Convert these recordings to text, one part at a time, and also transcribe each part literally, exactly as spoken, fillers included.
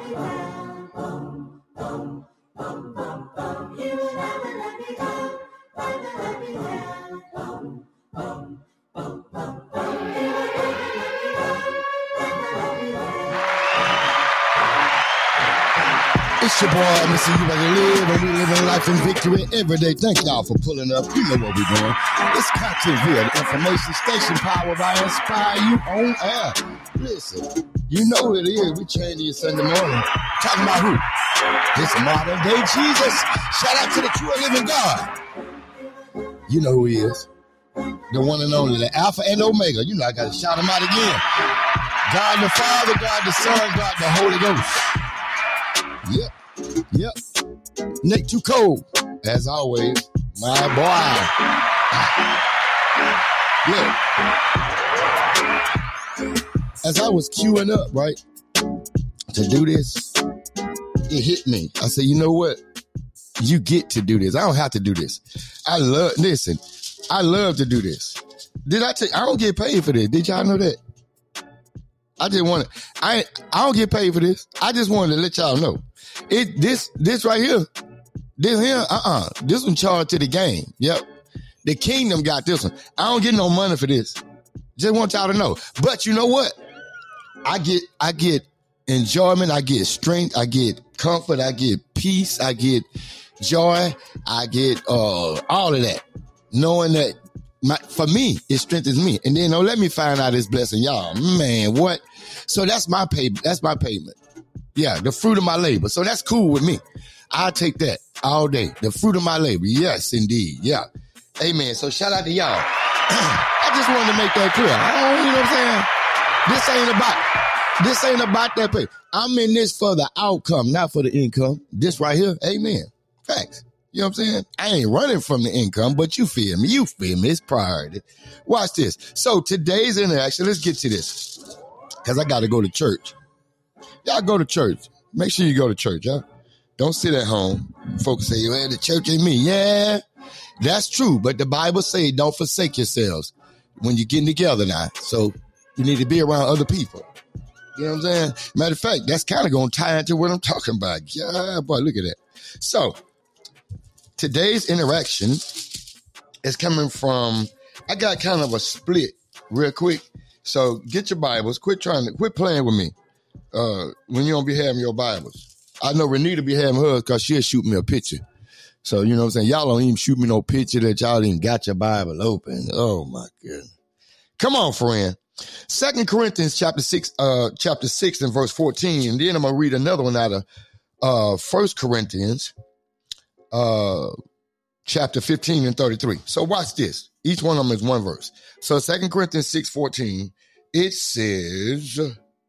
It's your boy, Mister You Better Live, and we living life in victory every day. Thank y'all for pulling up. You know what we're doing. It's Contentville, the information station powered by Inspire You on air. Listen, you know who it is. We changing you Sunday morning. Talking about who? It's modern day Jesus. Shout out to the true and living God. You know who he is. The one and only, the Alpha and Omega. You know I got to shout him out again. God the Father, God the Son, God the Holy Ghost. Yep, yep. Nick Too Cold, as always, my boy. Look, as I was queuing up, right, to do this, it hit me. I said, you know what? You get to do this. I don't have to do this. I love, listen, I love to do this. Did I tell you, I don't get paid for this. Did y'all know that? I just want to, I I don't get paid for this. I just wanted to let y'all know. It this this right here, this here, uh-uh. This one charged to the game. Yep. The kingdom got this one. I don't get no money for this. Just want y'all to know. But you know what? I get I get enjoyment, I get strength, I get comfort, I get peace, I get joy, I get uh all of that. Knowing that My, for me, it strengthens me. And then, oh, let me find out this blessing, y'all. Man, what? So that's my pay. That's my payment. Yeah, the fruit of my labor. So that's cool with me. I'll take that all day. The fruit of my labor. Yes, indeed. Yeah. Amen. So shout out to y'all. I just wanted to make that clear. Oh, you know what I'm saying? This ain't about, this ain't about that pay. I'm in this for the outcome, not for the income. This right here. Amen. Facts. You know what I'm saying? I ain't running from the income, but you feel me. You feel me. It's priority. Watch this. So today's interaction, let's get to this. Because I got to go to church. Y'all go to church. Make sure you go to church, huh? Don't sit at home. Folks say, well, the church ain't me. Yeah, that's true. But the Bible say don't forsake yourselves when you're getting together now. So you need to be around other people. You know what I'm saying? Matter of fact, that's kind of going to tie into what I'm talking about. Yeah, boy, look at that. So today's interaction is coming from, I got kind of a split real quick. So get your Bibles. Quit trying to, quit playing with me uh, when you don't be having your Bibles. I know Renita be having hers because she'll shoot me a picture. So, you know what I'm saying? Y'all don't even shoot me no picture that y'all even got your Bible open. Oh, my goodness. Come on, friend. Second Corinthians chapter six, uh, chapter six and verse fourteen. And then I'm going to read another one out of uh, First Corinthians uh, chapter fifteen and thirty-three. So watch this. Each one of them is one verse. So Second Corinthians six fourteen, it says,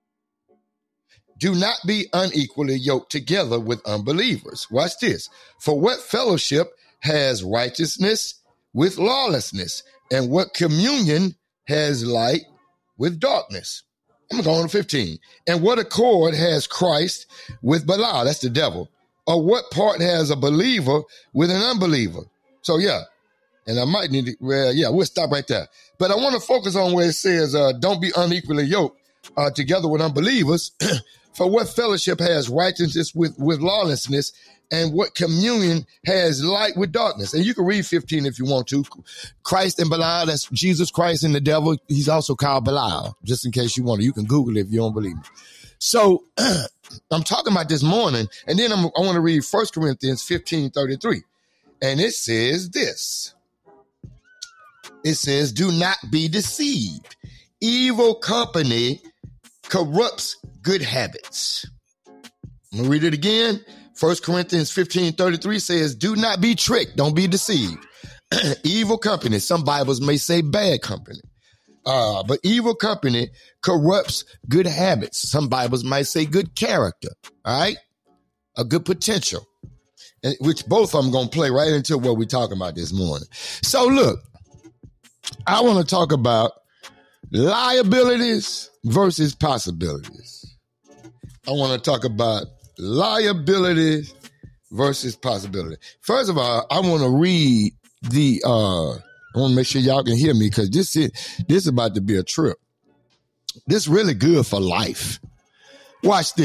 do not be unequally yoked together with unbelievers. Watch this. For what fellowship has righteousness with lawlessness? And what communion has light with darkness? I'm going to fifteen. And what accord has Christ with Belial? That's the devil. Or what part has a believer with an unbeliever? So, yeah. And I might need to, well, yeah, we'll stop right there. But I want to focus on where it says, uh, don't be unequally yoked uh, together with unbelievers. For what fellowship has righteousness with, with lawlessness, and what communion has light with darkness? And you can read fifteen if you want to. Christ and Belial, that's Jesus Christ and the devil. He's also called Belial, just in case you want to. You can Google it if you don't believe me. So I'm talking about this morning, and then I'm, I want to read First Corinthians fifteen thirty-three. And it says this. It says, do not be deceived. Evil company corrupts good habits. I'm going to read it again. First Corinthians fifteen thirty-three says, do not be tricked. Don't be deceived. Evil company. Some Bibles may say bad company. Uh, but evil company corrupts good habits. Some Bibles might say good character. All right. A good potential. And which both of them going to play right into what we're talking about this morning. So look, I want to talk about liabilities versus possibilities. I want to talk about liability versus possibility. First of all, I want to read the, uh, I want to make sure y'all can hear me because this is, this is about to be a trip. This is really good for life. Watch this.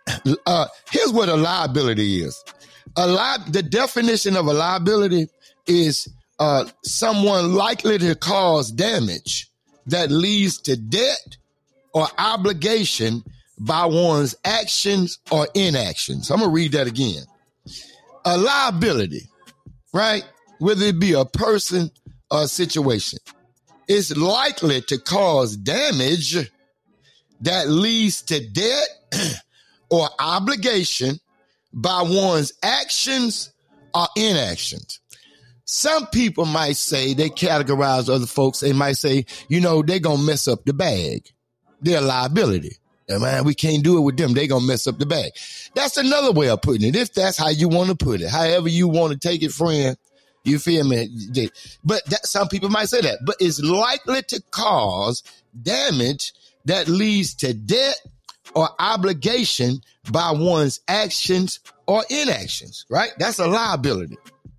uh, here's what a liability is. A li- the definition of a liability is uh, someone likely to cause damage that leads to debt or obligation by one's actions or inactions. I'm going to read that again. A liability, right? Whether it be a person or a situation, is likely to cause damage that leads to debt or obligation by one's actions or inactions. Some people might say, they categorize other folks, they might say, you know, they're going to mess up the bag. They're a liability. And man, we can't do it with them. They're going to mess up the bag. That's another way of putting it, if that's how you want to put it. However you want to take it, friend. You feel me? But that, some people might say that. But it's likely to cause damage that leads to debt or obligation by one's actions or inactions, right? That's a liability.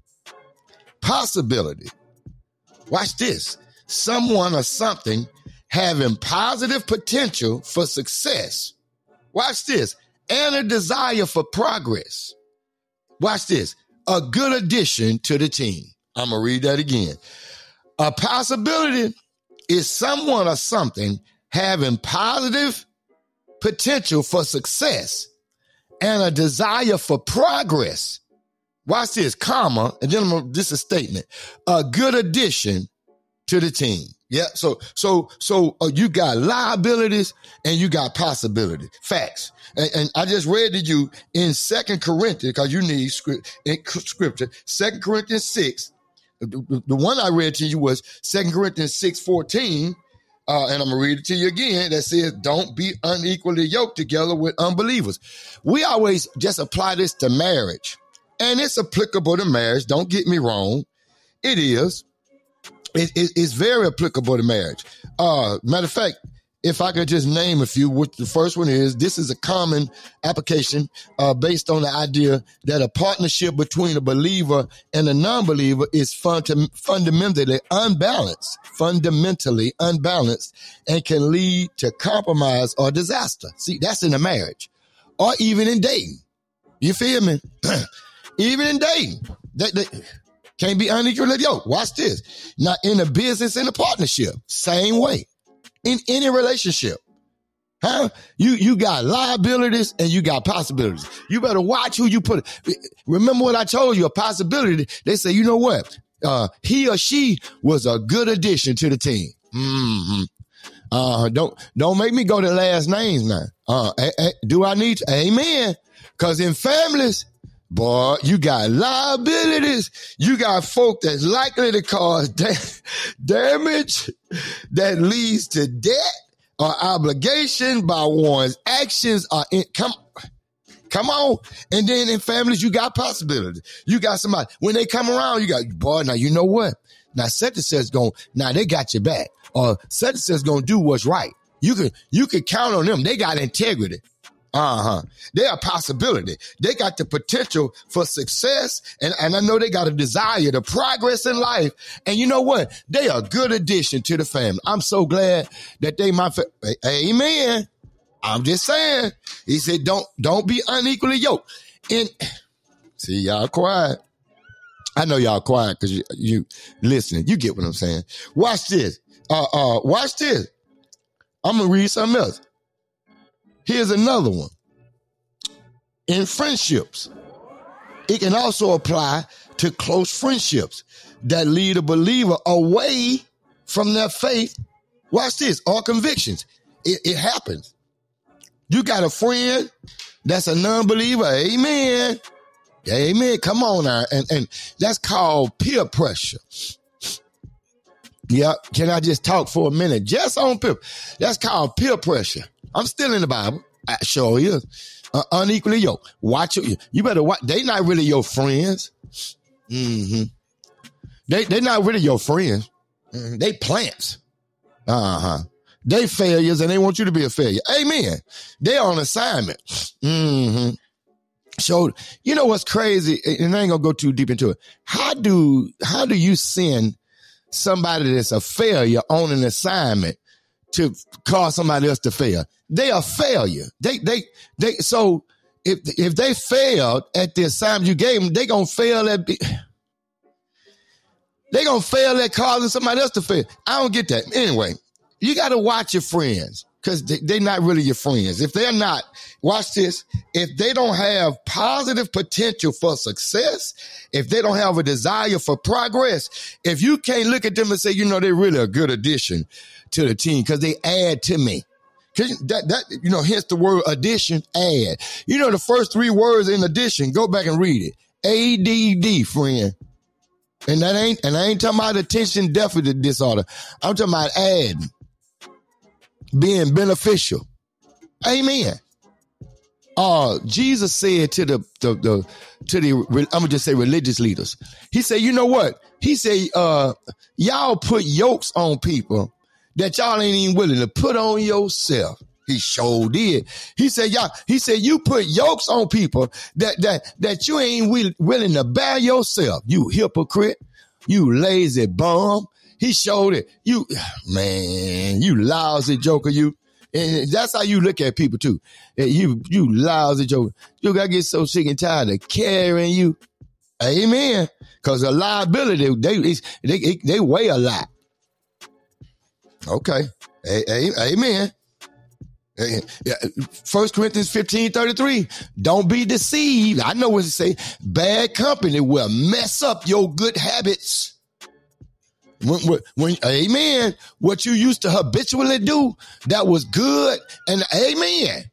Possibility. Watch this. Someone or something having positive potential for success. Watch this. And a desire for progress. Watch this. A good addition to the team. I'm going to read that again. A possibility is someone or something having positive potential for success and a desire for progress. Watch this, comma, and then I'm gonna, this is a statement. A good addition to the team. Yeah, so so so uh, you got liabilities and you got possibility. Facts. And, and I just read to you in Second Corinthians, because you need script, in scripture, Second Corinthians six. The, the one I read to you was Second Corinthians six fourteen. Uh, and I'm going to read it to you again, that says, don't be unequally yoked together with unbelievers. We always just apply this to marriage. And it's applicable to marriage. Don't get me wrong. It is. It, it, it's very applicable to marriage. Uh, matter of fact, if I could just name a few, what the first one is, this is a common application uh, based on the idea that a partnership between a believer and a non-believer is fun- fundamentally unbalanced, fundamentally unbalanced, and can lead to compromise or disaster. See, that's in a marriage or even in dating. You feel me? Even in dating, they, they can't be unequally yoked. Watch this. Now, in a business and a partnership, same way. In any relationship, huh? You you got liabilities and you got possibilities. You better watch who you put. Remember what I told you, a possibility. They say, you know what? Uh, he or she was a good addition to the team. Mm-hmm. Uh, don't don't make me go to last names now. Uh, eh, eh, do I need to? Amen. Because in families, boy, you got liabilities. You got folk that's likely to cause da- damage that leads to debt or obligation by one's actions. Or in- come, come on. And then in families, you got possibilities. You got somebody, when they come around, you got, boy, now you know what? Now such and such going, now they got your back. Or such and such going to do what's right. You can, you can count on them. They got integrity. Uh-huh. They're a possibility. They got the potential for success, and, and I know they got a desire to progress in life. And you know what? They are a good addition to the family. I'm so glad that they my fa- Amen. I'm just saying. He said, don't don't be unequally yoked. And see, y'all quiet. I know y'all quiet because you, you listening. You get what I'm saying. Watch this. Uh uh watch this. I'm gonna read something else. Here's another one. In friendships, it can also apply to close friendships that lead a believer away from their faith. Watch this, or convictions. It, it happens. You got a friend that's a non-believer. Amen. Amen. Come on now. And, and that's called peer pressure. Yeah. Can I just talk for a minute? Just on peer. That's called peer pressure. I'm still in the Bible. I sure is. Uh, unequally yoked. Watch you. You better watch. They not really your friends. Mm-hmm. They they not really your friends. Mm-hmm. They plants. Uh-huh. They failures and they want you to be a failure. Amen. They on assignment. Mm-hmm. So you know what's crazy? And I ain't gonna go too deep into it. How do how do you send somebody that's a failure on an assignment to cause somebody else to fail? They are failure. They, they, they, so if if they failed at the assignment you gave them, they gonna fail at be, they gonna fail at causing somebody else to fail. I don't get that. Anyway, you got to watch your friends because they, they're not really your friends. If they're not, watch this. If they don't have positive potential for success, if they don't have a desire for progress, if you can't look at them and say, you know, they're really a good addition to the team because they add to me. Cause that, that, you know, hence the word addition, add. You know, the first three words in addition, go back and read it. A D D, friend. And that ain't, and I ain't talking about attention deficit disorder. I'm talking about adding, being beneficial. Amen. Uh, Jesus said to the, the, the, to the, I'm gonna just say religious leaders. He said, you know what? He said, uh, y'all put yokes on people that y'all ain't even willing to put on yourself. He sure did. He said, y'all, he said, you put yokes on people that, that, that you ain't will, willing to bear yourself. You hypocrite. You lazy bum. He showed it. You, man, you lousy joker. You, and that's how you look at people too. You, you lousy joker. You gotta get so sick and tired of carrying you. Amen. Cause the liability, they, they, they weigh a lot. Okay. Amen. First Corinthians fifteen thirty-three. Don't be deceived. I know what it say. Bad company will mess up your good habits. When, when, when, amen. What you used to habitually do, that was good. And amen.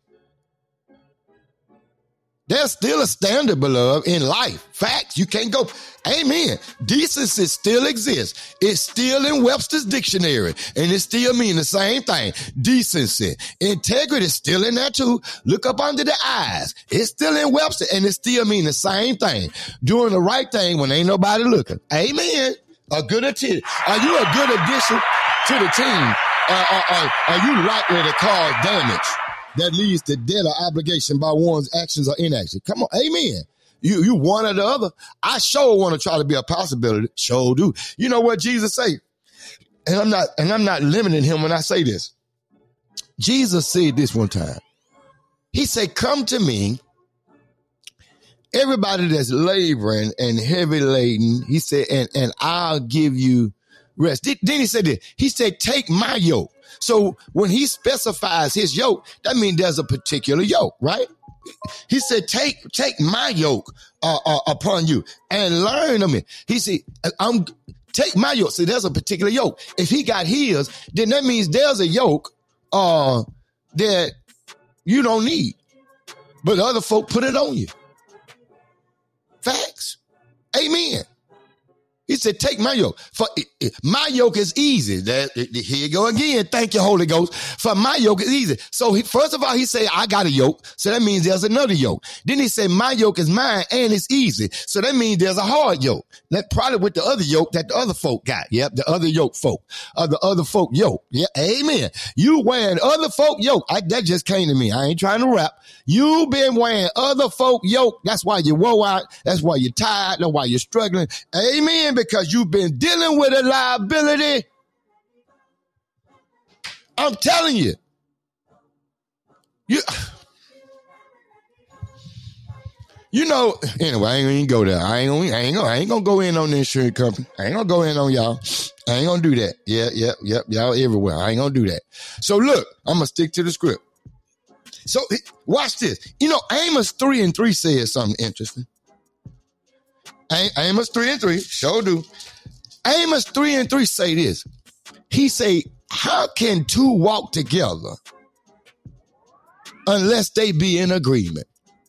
There's still a standard, beloved, in life. Facts. You can't go. Amen. Decency still exists. It's still in Webster's dictionary, and it still means the same thing. Decency. Integrity is still in there too. Look up under the eyes. It's still in Webster, and it still means the same thing. Doing the right thing when ain't nobody looking. Amen. A good addition. Are you a good addition to the team? Uh, are, are, are you likely to cause damage that leads to debt or obligation by one's actions or inaction? Come on. Amen. You, you one or the other. I sure want to try to be a possibility. Sure do. You know what Jesus say? And I'm not, and I'm not limiting him when I say this. Jesus said this one time. He said, come to me, everybody that's laboring and heavy laden. He said, and, and I'll give you rest. Then he said this. He said, take my yoke. So when he specifies his yoke, that means there's a particular yoke, right? He said, take, take my yoke uh, uh, upon you and learn of me. He said, I'm take my yoke. See, there's a particular yoke. If he got his, then that means there's a yoke uh, that you don't need, but other folk put it on you. Facts. Amen. He said, take my yoke. For my yoke is easy. That, here you go again. Thank you, Holy Ghost. For my yoke is easy. So he, first of all, he said, I got a yoke. So that means there's another yoke. Then he said, my yoke is mine and it's easy. So that means there's a hard yoke. That probably with the other yoke that the other folk got. Yep. The other yoke folk. Uh, the other folk yoke. Yeah. Amen. You wearing other folk yoke. I, that just came to me. I ain't trying to rap. You been wearing other folk yoke. That's why you wore out. That's why you're tired. That's why you're struggling. Amen. Because you've been dealing with a liability. I'm telling you. You, you know, anyway, I ain't gonna go there. I ain't gonna, I ain't gonna, I ain't gonna go in on the insurance company. I ain't gonna go in on y'all. I ain't gonna do that. Yeah, yeah, yep. Y'all everywhere. I ain't gonna do that. So look, I'm gonna stick to the script. So watch this. You know, Amos three and three says something interesting. Amos three and three, sure do. Amos three and three say this. He say, how can two walk together unless they be in agreement?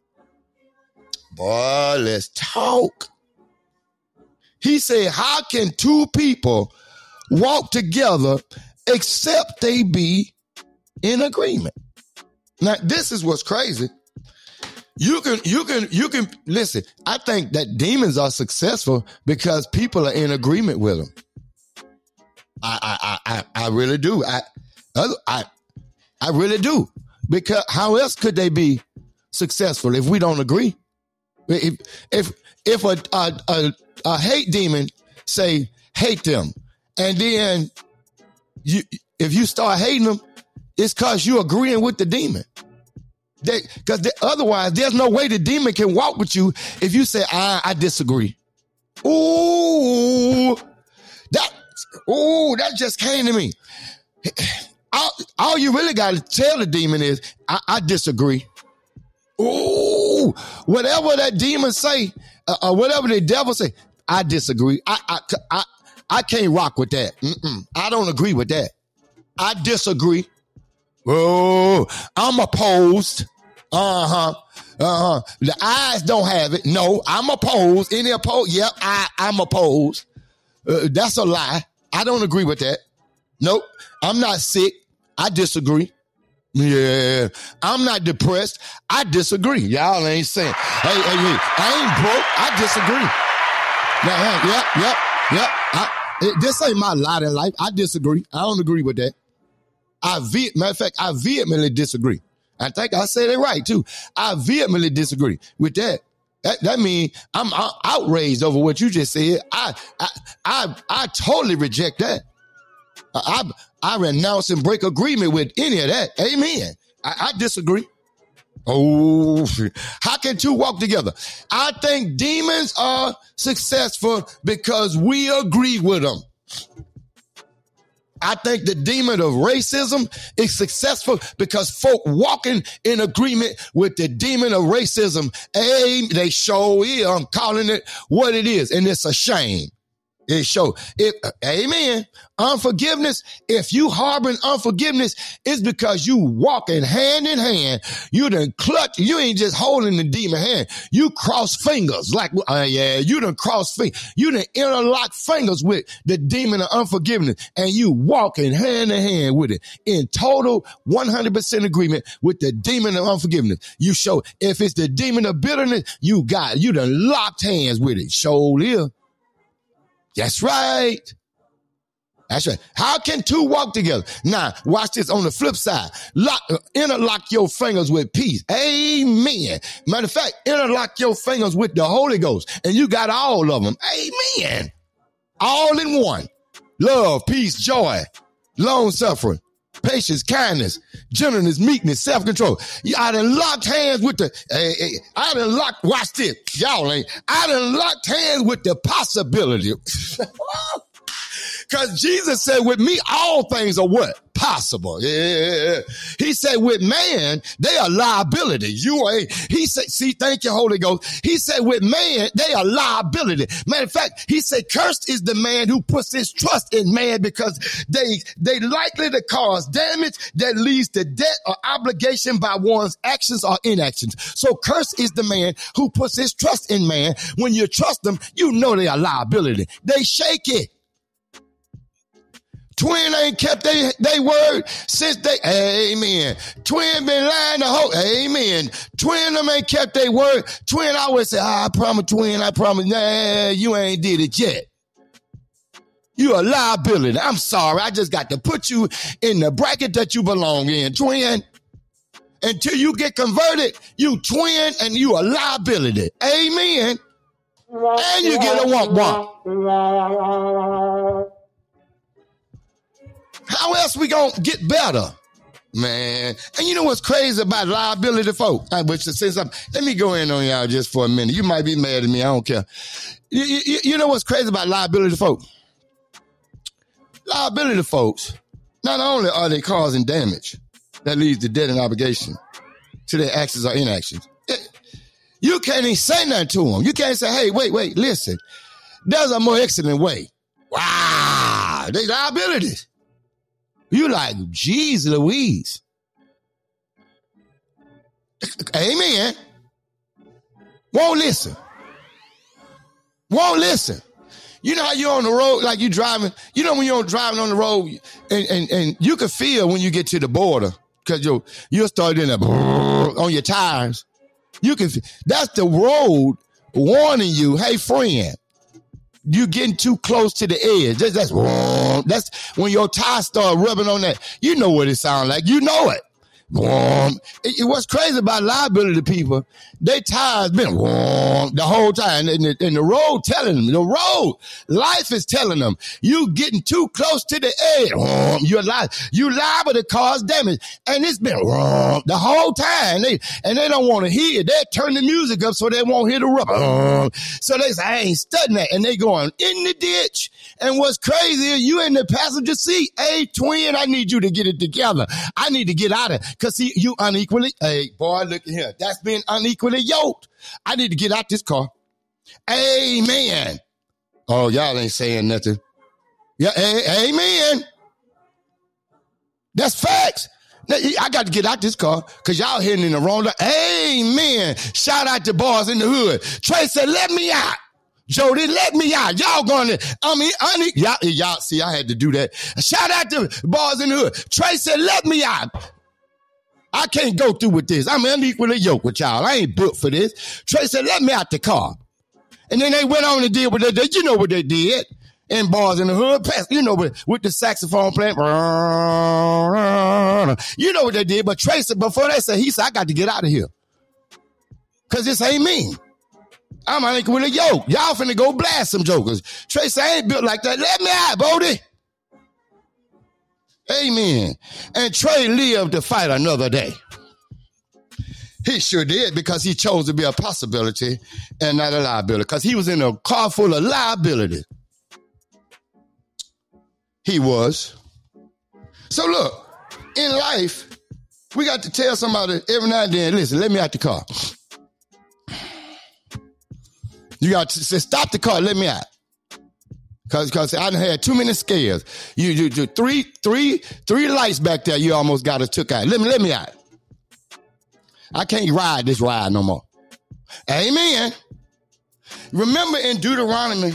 Boy, let's talk. He said, how can two people walk together except they be in agreement? Now, this is what's crazy. You can, you can, you can, listen, I think that demons are successful because people are in agreement with them. I, I, I, I really do. I, I, I really do. Because how else could they be successful if we don't agree? If, if, if a, a, a, a hate demon say, hate them, and then you, if you start hating them, it's cause you're agreeing with the demon. Because they, otherwise, there's no way the demon can walk with you if you say, I, I disagree. Ooh, that, ooh, that just came to me. All, all you really got to tell the demon is, I, I disagree. Ooh, whatever that demon say, uh, or whatever the devil say, I disagree. I, I, I, I can't rock with that. Mm-mm. I don't agree with that. I disagree. Oh, I'm opposed. Uh-huh. Uh-huh. The eyes don't have it. No, I'm opposed. Any opposed? Yep, I, I'm opposed. Uh, that's a lie. I don't agree with that. Nope. I'm not sick. I disagree. Yeah. I'm not depressed. I disagree. Y'all ain't saying, hey, hey, hey, I ain't broke. I disagree. Now, yep, yep, yep. I, it, this ain't my lot in life. I disagree. I don't agree with that. I ve- matter of fact, I vehemently disagree. I think I said it right too. I vehemently disagree with that. That, that means I'm, I'm outraged over what you just said. I, I, I, I totally reject that. I, I, I renounce and break agreement with any of that. Amen. I, I disagree. Oh, how can two walk together? I think demons are successful because we agree with them. I think the demon of racism is successful because folk walking in agreement with the demon of racism. Hey, they show is. I'm calling it what it is, and it's a shame. It show it. Amen. Unforgiveness. If you harboring unforgiveness, it's because you walking hand in hand. You done clutch. You ain't just holding the demon hand. You cross fingers like, uh, yeah, you done cross fingers. You done interlock fingers with the demon of unforgiveness, and you walking hand in hand with it in total one hundred percent agreement with the demon of unforgiveness. You show if it's the demon of bitterness, you got you done locked hands with it. Show live. That's right. That's right. How can two walk together? Now, watch this on the flip side. Lock, uh, interlock your fingers with peace. Amen. Matter of fact, interlock your fingers with the Holy Ghost, and you got all of them. Amen. All in one. Love, peace, joy, long suffering, patience, kindness, gentleness, meekness, self-control. I done locked hands with the, uh, I done locked, watch this, y'all ain't, I done locked hands with the possibility. Because Jesus said, with me, all things are what? Possible. Yeah. He said, with man, they are liability. You ain't, he said, see, thank you, Holy Ghost. He said, with man, they are liability. Matter of fact, he said, cursed is the man who puts his trust in man because they, they likely to cause damage that leads to debt or obligation by one's actions or inactions. So cursed is the man who puts his trust in man. When you trust them, you know they are liability. They shake it. Twin ain't kept they, they word since they, amen. Twin been lying the whole, amen. Twin them ain't kept their word. Twin always say, ah, I promise, twin, I promise. Nah, you ain't did it yet. You a liability. I'm sorry. I just got to put you in the bracket that you belong in, twin. Until you get converted, you twin and you a liability. Amen. And you get a womp womp. How else we gonna get better, man? And you know what's crazy about liability, folk? I wish to say something. Let me go in on y'all just for a minute. You might be mad at me. I don't care. You, you, you know what's crazy about liability, folk? Liability, folks. Not only are they causing damage that leads to debt and obligation to their actions or inactions, it, you can't even say nothing to them. You can't say, "Hey, wait, wait, listen. There's a more excellent way." Wow, they liabilities. You like, geez Louise. Amen. Won't listen. Won't listen. You know how you're on the road, like you driving, you know when you're driving on the road and, and, and you can feel when you get to the border because you'll, you'll start in there on your tires. You can, that's the road warning you, hey friend, you getting too close to the edge. That's, that's, that's when your tires start rubbing on that. You know what it sounds like. You know it. warm. It, it, what's crazy about liability people, they tires been warm the whole time. And the, and the road telling them, the road, life is telling them, you getting too close to the edge. Warm. You're liable, you liable to cause damage. And it's been warm the whole time. They, and they don't want to hear it. They turn the music up so they won't hear the rubber. Warm. So they say, I ain't studying that. And they going in the ditch. And what's crazy is you in the passenger seat. Hey, twin, I need you to get it together. I need to get out of it. Because, see, you unequally, hey, boy, look at here. That's being unequally yoked. I need to get out this car. Amen. Oh, y'all ain't saying nothing. Yeah, a- amen. That's facts. I got to get out this car because y'all heading in the wrong direction. Amen. Shout out to boys in the hood. Trey said, let me out. Jody, let me out. Y'all going to, I mean, une- y'all, y'all, see, I had to do that. Shout out to boys in the hood. Trey said, let me out. I can't go through with this. I'm unequally yoked with y'all. I ain't built for this. Trey said, let me out the car. And then they went on and did what they did. You know what they did. And bars in the hood, you know, with, with the saxophone playing. You know what they did. But Trey said, before they said, he said, I got to get out of here. Because this ain't me. I'm unequally yoked. Y'all finna go blast some jokers. Trey said, I ain't built like that. Let me out, Bodie. Amen. And Trey lived to fight another day. He sure did because he chose to be a possibility and not a liability because he was in a car full of liability. He was. So look, in life, we got to tell somebody every now and then, listen, let me out the car. You got to say, stop the car, let me out. Cause, cause I done had too many scares. You, you, you three, three, three lights back there. You almost got us took out. Let me, let me out. I can't ride this ride no more. Amen. Remember in Deuteronomy,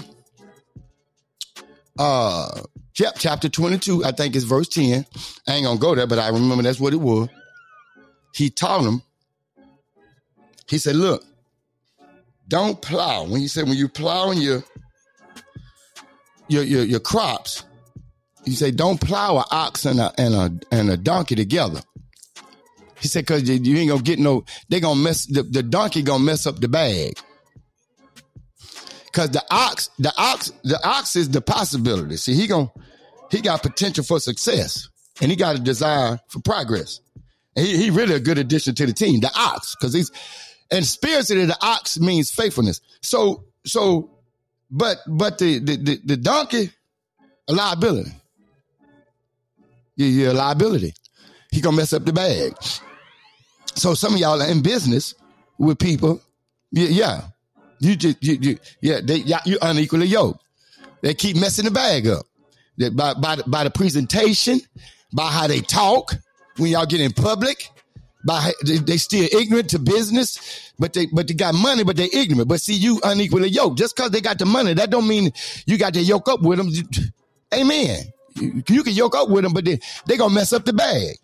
uh, chapter twenty-two, I think it's verse ten. I ain't gonna go there, but I remember that's what it was. He taught them. He said, look, don't plow. When he said, when you plowing your, Your, your your crops, you say don't plow an ox and a and a and a donkey together. He said because you, you ain't gonna get no. They gonna mess the, the donkey gonna mess up the bag. Because the ox, the ox, the ox is the possibility. See, he gonna he got potential for success and he got a desire for progress. And he he really a good addition to the team. The ox, because he's and spiritually the ox means faithfulness. So so. But but the, the, the, the donkey, a liability. Yeah, you're a liability. He gonna mess up the bag. So some of y'all are in business with people. Yeah, yeah. You just you, you yeah, they you unequally yoked. They keep messing the bag up. They, by by the, by the presentation, by how they talk when y'all get in public. By they, they still ignorant to business, but they but they got money, but they ignorant. But see, you unequally yoked. Just because they got the money, that don't mean you got to yoke up with them. Amen. You, you can yoke up with them, but they they gonna mess up the bag.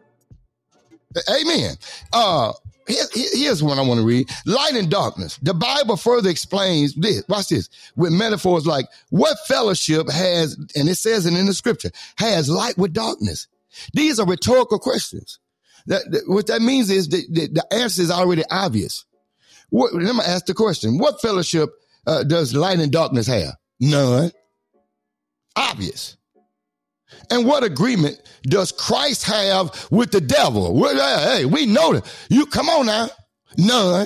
Amen. Uh, here, here's one I want to read: light and darkness. The Bible further explains this. Watch this with metaphors like what fellowship has, and it says it in the scripture, has light with darkness. These are rhetorical questions. That, that, what that means is that, that the answer is already obvious. What, let me ask the question. What fellowship uh, does light and darkness have? None. Obvious. And what agreement does Christ have with the devil? Well, hey, we know that. You come on now. None.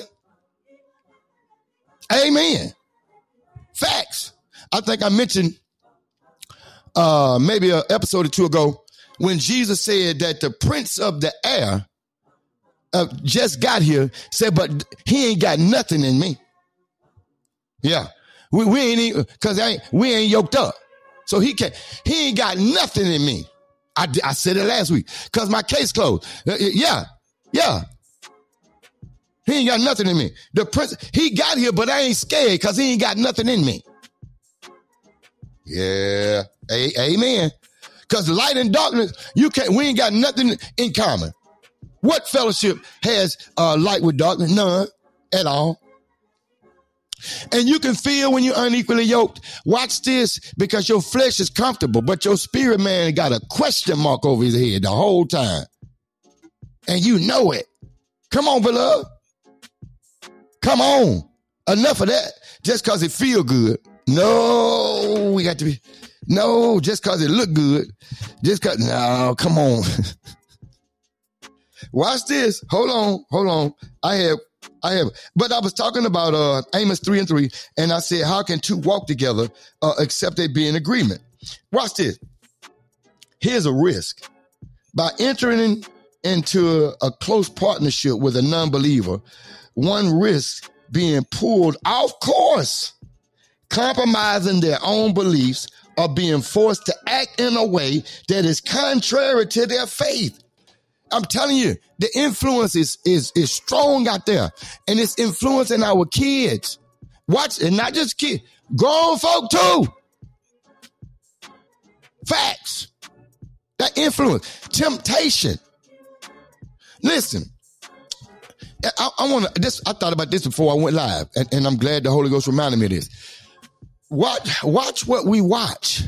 Amen. Facts. I think I mentioned uh, maybe an episode or two ago when Jesus said that the prince of the air uh, just got here, said, but he ain't got nothing in me. Yeah. We, we ain't even, cause I ain't, we ain't yoked up. So he can't, he ain't got nothing in me. I, I said it last week cause my case closed. Uh, yeah. Yeah. He ain't got nothing in me. The prince, he got here, but I ain't scared cause he ain't got nothing in me. Yeah. A- amen. Because light and darkness, you can't, we ain't got nothing in common. What fellowship has uh, light with darkness? None at all. And you can feel when you're unequally yoked. Watch this, because your flesh is comfortable, but your spirit man got a question mark over his head the whole time. and you know it. Come on, beloved. Come on. Enough of that. Just because it feel good. No, we got to be. No, just because it look good. Just because. No, come on. Watch this. Hold on. Hold on. I have. I have. But I was talking about uh, Amos three and three, and I said, how can two walk together uh, except they be in agreement? Watch this. Here's a risk. By entering into a, a close partnership with a non-believer, one risks being pulled off course, compromising their own beliefs, or being forced to act in a way that is contrary to their faith. I'm telling you, the influence is, is, is strong out there, and it's influencing our kids. Watch, and not just kids, grown folk too. Facts. That influence, temptation. Listen, I, I want to. This I thought about this before I went live, and, and I'm glad the Holy Ghost reminded me of this. Watch, watch what we watch,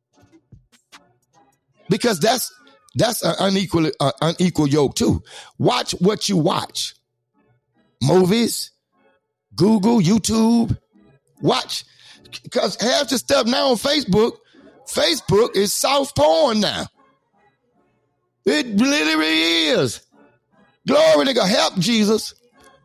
because that's that's an unequal uh, unequal yoke too. Watch what you watch. Movies, Google, YouTube. Watch, because half the stuff now on Facebook, Facebook is soft porn now. It literally is. Glory to God. Help Jesus.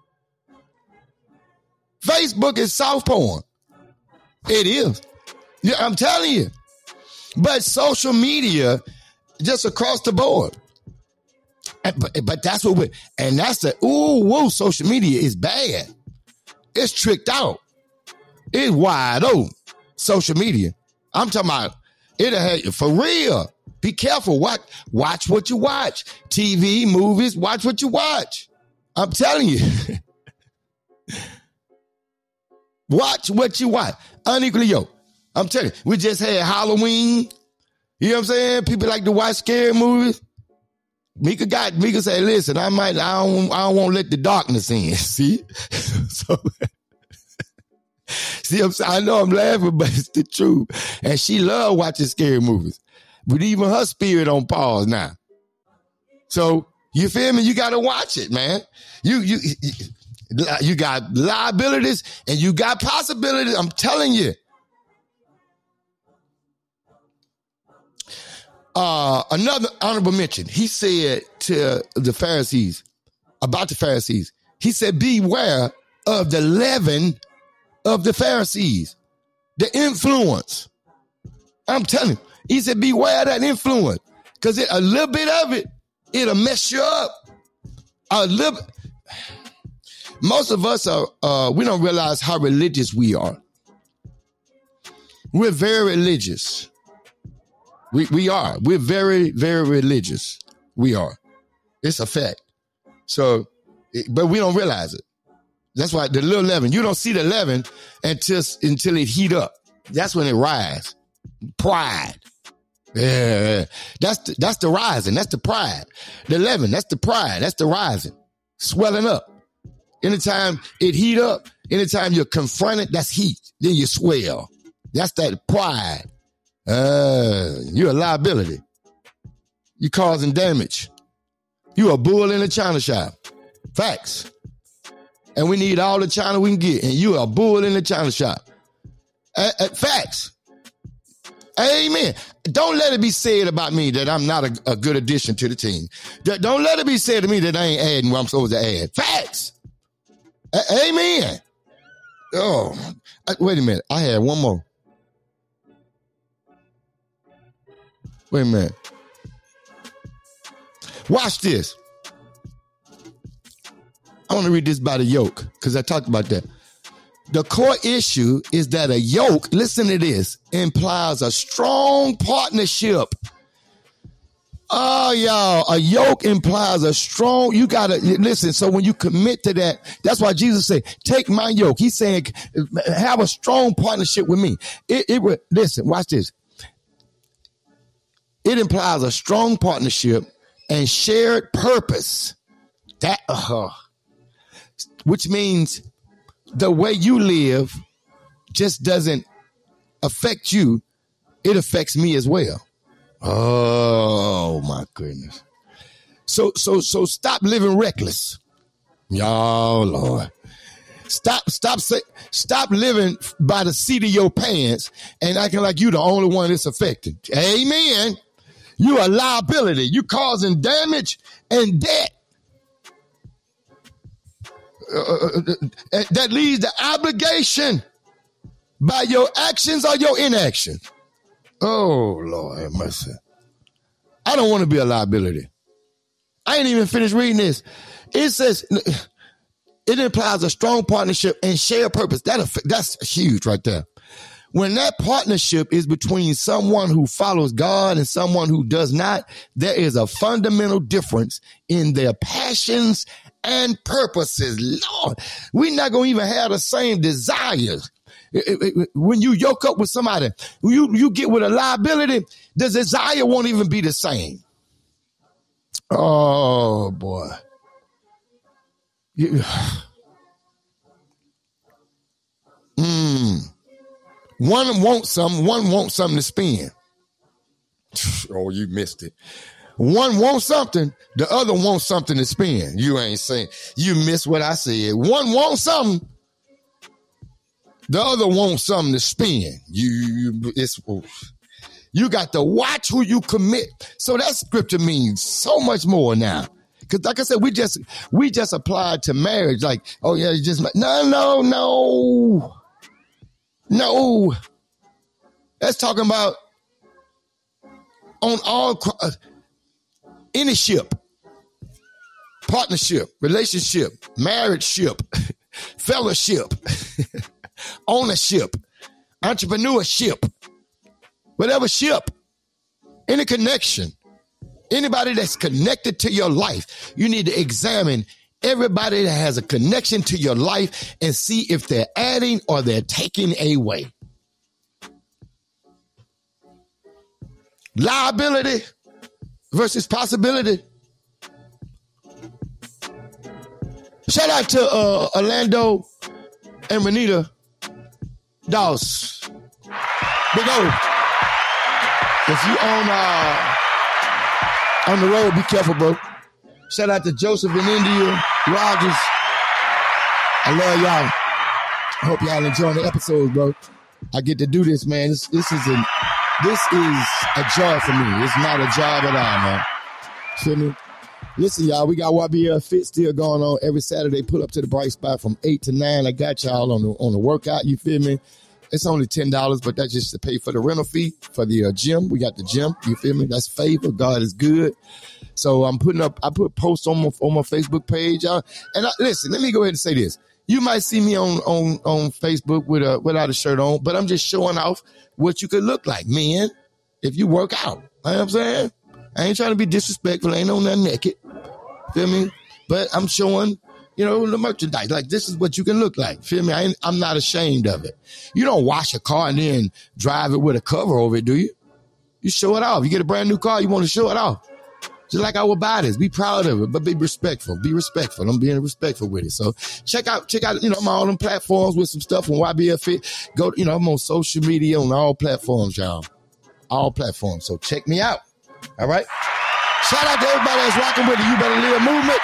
Facebook is soft porn. It is. Yeah, I'm telling you. But social media, just across the board. And, but, but that's what we, and that's the, ooh, whoa, social media is bad. It's tricked out. It's wide open. Social media. I'm talking about, it'll have you for real. Be careful. Watch, watch what you watch. T V, movies, watch what you watch. I'm telling you. Watch what you watch. Unequally yoked. I'm telling you. We just had Halloween. You know what I'm saying? People like to watch scary movies. Mika got, Mika said, listen, I might, I don't, I don't want to let the darkness in. See? So, see, I'm, I know I'm laughing, but it's the truth. And she loved watching scary movies. But even her spirit on pause now. So, you feel me? You got to watch it, man. You, you, you got liabilities and you got possibilities. I'm telling you. Uh, another honorable mention. He said to the Pharisees, about the Pharisees, he said, beware of the leaven of the Pharisees, the influence. I'm telling you. He said, beware of that influence, because a little bit of it, it'll mess you up. A little. Most of us are, uh, we don't realize how religious we are. We're very religious. We we are. We're very, very religious. We are. It's a fact. So, but we don't realize it. That's why the little leaven, you don't see the leaven until, until it heat up. That's when it rise. Pride. Yeah, that's the, that's the rising. That's the pride. The leaven, that's the pride. That's the rising. Swelling up. Anytime it heat up, anytime you're confronted, that's heat. Then you swell. That's that pride. Uh, you're a liability. You're causing damage. You're a bull in a china shop. Facts. And we need all the china we can get. And you're a bull in the china shop. Uh, uh, facts. Amen. Don't let it be said about me that I'm not a, a good addition to the team. Don't let it be said to me that I ain't adding what I'm supposed to add. Facts. A- Amen. Oh, wait a minute. I had one more. Wait a minute. Watch this. I want to read this about a yoke because I talked about that. The core issue is that a yoke, listen to this, implies a strong partnership. Oh, y'all, a yoke implies a strong, you got to, listen, so when you commit to that, that's why Jesus said, take my yoke. He's saying, have a strong partnership with me. It, it listen, watch this. It implies a strong partnership and shared purpose. That, uh, which means the way you live just doesn't affect you. It affects me as well. Oh, my goodness. So, so, so stop living reckless. Y'all, Lord. Stop, stop, say, stop living by the seat of your pants and acting like you the only one that's affected. Amen. You a liability. You causing damage and debt. Uh, uh, uh, that leads to obligation by your actions or your inaction. Oh, Lord have mercy. I don't want to be a liability. I ain't even finished reading this. It says it implies a strong partnership and shared purpose. That, that's huge right there. When that partnership is between someone who follows God and someone who does not, there is a fundamental difference in their passions and purposes. Lord, we're not going to even have the same desires. When you yoke up with somebody, you, you get with a liability, the desire won't even be the same. Oh, boy. You, mm. One wants something, one wants something to spend. Oh, you missed it. One wants something, the other wants something to spend. You ain't saying, you missed what I said. One wants something, the other wants something to spend. You, you, it's, you got to watch who you commit. So that scripture means so much more now. Because like I said, we just, we just applied to marriage. Like, oh yeah, you just, no, no, no, no. That's talking about on all, uh, any ship, partnership, relationship, marriage ship, fellowship, ownership, entrepreneurship, whatever ship, any connection, anybody that's connected to your life, you need to examine everybody that has a connection to your life and see if they're adding or they're taking away. Liability versus possibility. Shout out to uh, Orlando and Renita Dawes. Big O. If you on uh, on the road, be careful, bro. Shout out to Joseph and India Rogers. I love y'all. I hope y'all enjoying the episode, bro. I get to do this, man. This, this is a this is a joy for me. It's not a job at all, man. Feel me? Listen, y'all, we got Y B L Fit still going on every Saturday. Pull up to the Bright Spot from eight to nine. I got y'all on the on the workout. You feel me? It's only ten dollars, but that's just to pay for the rental fee for the uh, gym. We got the gym. You feel me? That's favor. God is good. So I'm putting up, I put posts on my, on my Facebook page, y'all. And I, listen, let me go ahead and say this. You might see me on, on, on Facebook with a, without a shirt on, but I'm just showing off what you could look like, man, if you work out. You know what I'm saying? I ain't trying to be disrespectful. I ain't on nothing naked. Feel me? But I'm showing, you know, the merchandise. Like, this is what you can look like. Feel me? I ain't, I'm not ashamed of it. You don't wash a car and then drive it with a cover over it, do you? You show it off. You get a brand new car, you want to show it off. Just like I would buy this. Be proud of it, but be respectful. Be respectful. I'm being respectful with it. So check out, check out, you know, I'm on all them platforms with some stuff on Y B L Fit. Go, you know, I'm on social media on all platforms, y'all. All platforms. So check me out. All right. Shout out to everybody that's rocking with the You Better Live movement.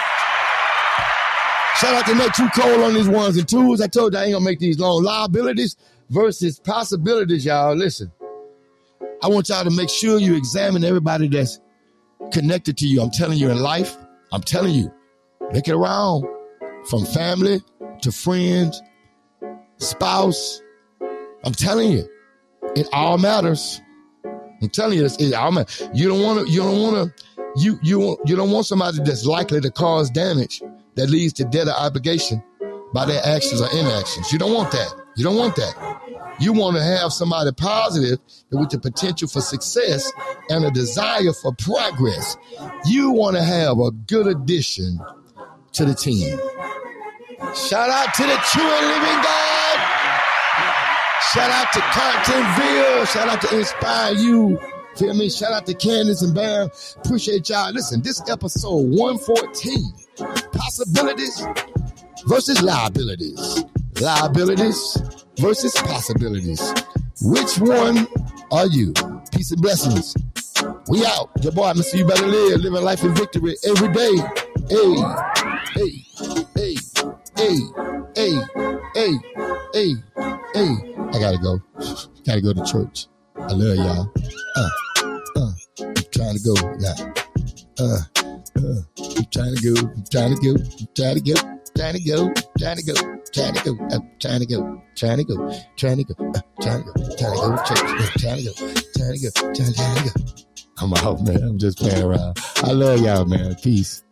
Shout out to Nate Too Cold on these ones and twos. I told you I ain't gonna make these long. Liabilities versus possibilities, y'all. Listen, I want y'all to make sure you examine everybody that's connected to you. I'm telling you, in life, I'm telling you, look it around, from family to friends, spouse. I'm telling you, it all matters. I'm telling you, it all matters. You don't want to. You don't want to. You you you don't want somebody that's likely to cause damage that leads to debt or obligation by their actions or inactions. You don't want that. You don't want that. You want to have somebody positive with the potential for success and a desire for progress. You want to have a good addition to the team. Shout out to the true and living God. Shout out to Contentville. Shout out to Inspire You. Feel me? Shout out to Candace and Bam. Appreciate y'all. Listen, this episode one fourteen. Possibilities versus liabilities. Liabilities versus possibilities. Which one are you? Peace and blessings. We out. Your boy, Mister You Better Live, living life in victory every day. Hey, hey, hey, hey, hey, hey, hey, hey. I gotta go. Gotta go to church. I love y'all. Uh, uh, I'm trying to go now. Uh, uh, I'm trying to go. I'm trying to go. I'm trying to go. Trying to go. Trying to go. Trying to go. I'm trying to go. Trying to go. Trying to go. Uh, trying to go. Trying to go to church. Uh, trying to go. Trying to go. Trying to go. I'm out, man. I'm just playing around. I love y'all, man. Peace.